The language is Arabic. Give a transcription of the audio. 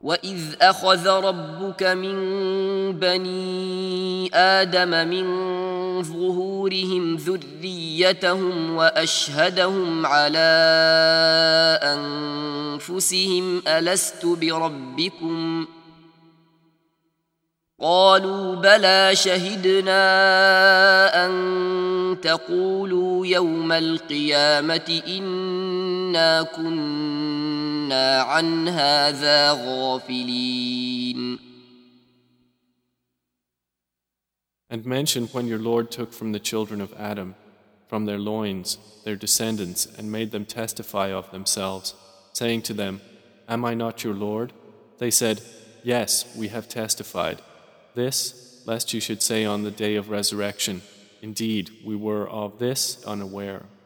وإذ أخذ ربك من بني آدم من ظهورهم ذريتهم وأشهدهم على أنفسهم ألست بربكم قالوا بلى شهدنا أن تقولوا يوم القيامة إنا كنا عن هذا غافلين. And mention when your Lord took from the children of Adam, from their loins, their descendants, and made them testify of themselves, saying to them, Am I not your Lord? They said, Yes, we have testified. This, lest you should say on the day of resurrection, Indeed, we were of this unaware.